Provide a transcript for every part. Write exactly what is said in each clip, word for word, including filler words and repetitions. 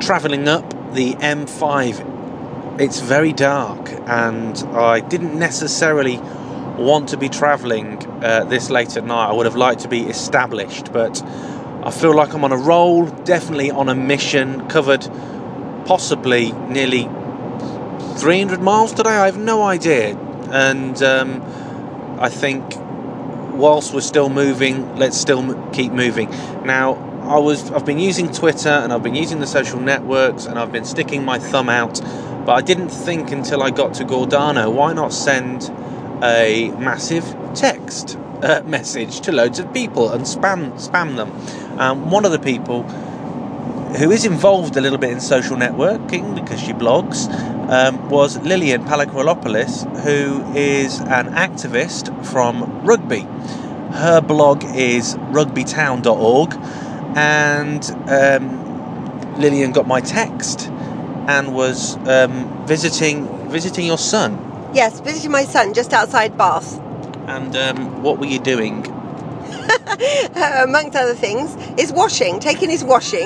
travelling up the M five. It's very dark, and I didn't necessarily want to be travelling uh, this late at night. I would have liked to be established, but I feel like I'm on a roll, definitely on a mission. Covered possibly nearly three hundred miles today, I have no idea. And um, I think whilst we're still moving, let's still m- keep moving. Now, I was, I've been using Twitter and I've been using the social networks and I've been sticking my thumb out, but I didn't think until I got to Gordano, why not send a massive text uh, message to loads of people and spam spam them. Um, one of the people who is involved a little bit in social networking because she blogs um, was Lillian Palakoualopoulos, who is an activist from rugby. Her blog is rugby town dot org, and um, Lillian got my text and was um, visiting visiting your son. Yes, visiting my son just outside Bath. And um, what were you doing? uh, amongst other things, is washing, taking his washing.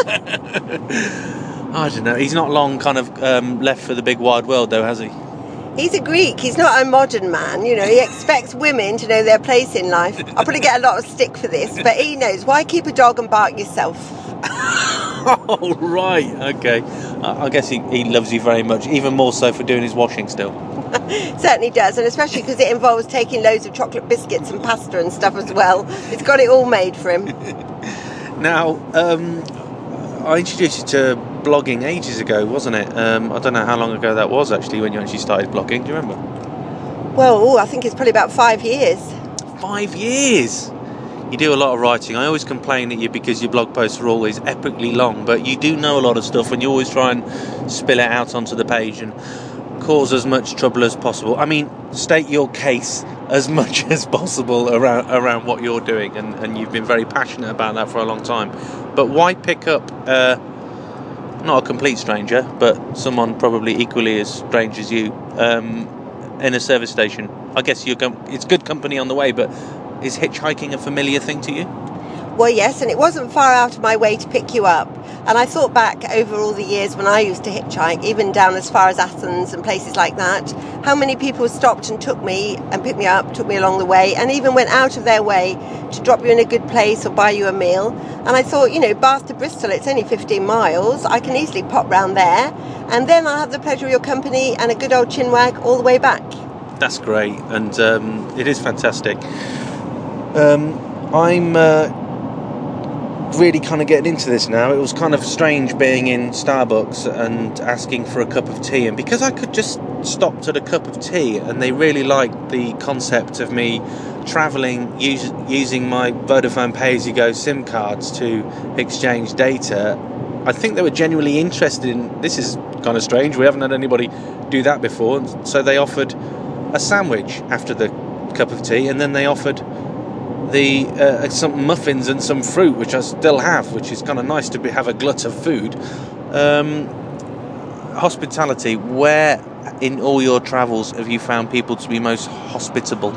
I don't know. He's not long kind of um, left for the big wide world, though, has he? He's a Greek. He's not a modern man. You know, he expects women to know their place in life. I'll probably get a lot of stick for this, but he knows. Why keep a dog and bark yourself? Oh, right. Okay. I, I guess he, he loves you very much, even more so for doing his washing still. Certainly does, and especially because it involves taking loads of chocolate biscuits and pasta and stuff as well. It's got it all made for him. Now, um, I introduced you to blogging ages ago, wasn't it? Um, I don't know how long ago that was, actually, when you actually started blogging. Do you remember? Well, ooh, I think it's probably about five years. Five years? You do a lot of writing. I always complain at you because your blog posts are always epically long, but you do know a lot of stuff and you always try and spill it out onto the page and cause as much trouble as possible. I mean, state your case as much as possible around around what you're doing, and, and you've been very passionate about that for a long time. But why pick up, uh, not a complete stranger, but someone probably equally as strange as you, um, in a service station? I guess you're com- it's good company on the way, but is hitchhiking a familiar thing to you? Well, yes, and it wasn't far out of my way to pick you up. And I thought back over all the years when I used to hitchhike, even down as far as Athens and places like that, how many people stopped and took me and picked me up, took me along the way, and even went out of their way to drop you in a good place or buy you a meal. And I thought, you know, Bath to Bristol, it's only fifteen miles. I can easily pop round there, and then I'll have the pleasure of your company and a good old chinwag all the way back. That's great, and um, it is fantastic. Um, I'm... Uh, really kind of getting into this now. It was kind of strange being in Starbucks and asking for a cup of tea, and because I could just stop at a cup of tea, and they really liked the concept of me travelling use, using my Vodafone pay-as-you-go SIM cards to exchange data. I think they were genuinely interested in this. Is kind of strange, we haven't had anybody do that before. So they offered a sandwich after the cup of tea, and then they offered the uh, some muffins and some fruit, which I still have, which is kind of nice to be, have a glut of food. Um, hospitality, where in all your travels have you found people to be most hospitable?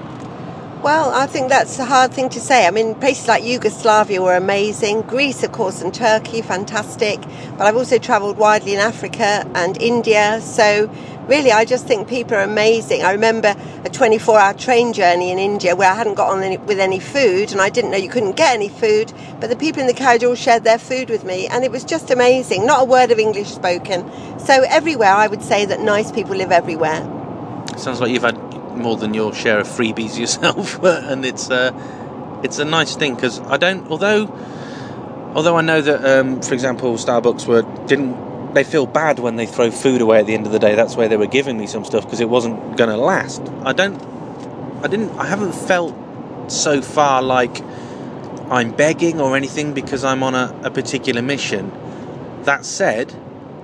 Well, I think that's a hard thing to say. I mean, places like Yugoslavia were amazing. Greece, of course, and Turkey, fantastic. But I've also travelled widely in Africa and India. So really, I just think people are amazing. I remember a twenty-four hour train journey in India where I hadn't got on any, with any food, and I didn't know you couldn't get any food. But the people in the carriage all shared their food with me, and it was just amazing. Not a word of English spoken. So everywhere, I would say that nice people live everywhere. Sounds like you've had more than your share of freebies yourself, and it's uh, it's a nice thing, because I don't. Although, although I know that, um, for example, Starbucks were didn't they feel bad when they throw food away at the end of the day. That's why they were giving me some stuff, because it wasn't going to last. I don't. I didn't. I haven't felt so far like I'm begging or anything because I'm on a, a particular mission. That said,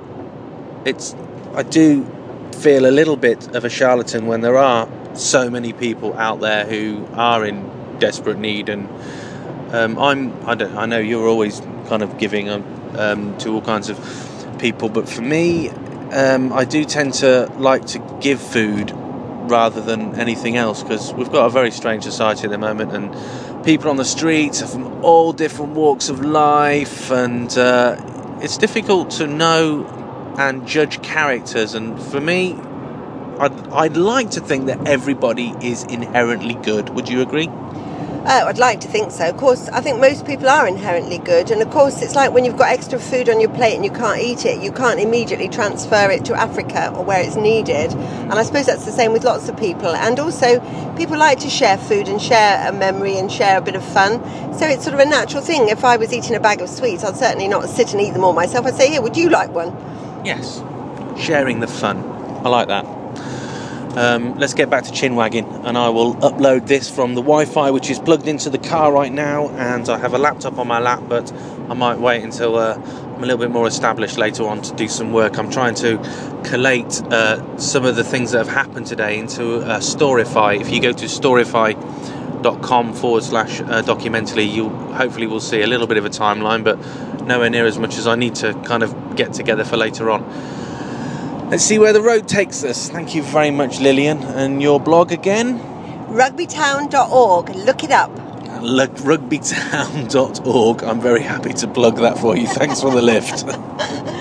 it's I do feel a little bit of a charlatan when there are so many people out there who are in desperate need, and um, I'm I don't I know you're always kind of giving um, to all kinds of people, but for me, um, I do tend to like to give food rather than anything else, because we've got a very strange society at the moment, and people on the streets are from all different walks of life, and uh, it's difficult to know and judge characters, and for me, I'd, I'd like to think that everybody is inherently good. Would you agree? Uh, I'd like to think so. Of course, I think most people are inherently good, and of course it's like when you've got extra food on your plate and you can't eat it, you can't immediately transfer it to Africa or where it's needed. And I suppose that's the same with lots of people. And also, people like to share food and share a memory and share a bit of fun. So it's sort of a natural thing. If I was eating a bag of sweets, I'd certainly not sit and eat them all myself. I'd say, here, would you like one? Yes. Sharing the fun. I like that. Um, let's get back to Chinwaggin, and I will upload this from the Wi-Fi, which is plugged into the car right now, and I have a laptop on my lap, but I might wait until uh, I'm a little bit more established later on to do some work. I'm trying to collate uh, some of the things that have happened today into uh, Storify. If you go to storify.com forward slash uh, documentally, you hopefully will see a little bit of a timeline, but nowhere near as much as I need to kind of get together for later on. Let's see where the road takes us. Thank you very much, Lillian. And your blog again? rugbytown dot org. Look it up. Look, rugbytown dot org. I'm very happy to plug that for you. Thanks for the lift.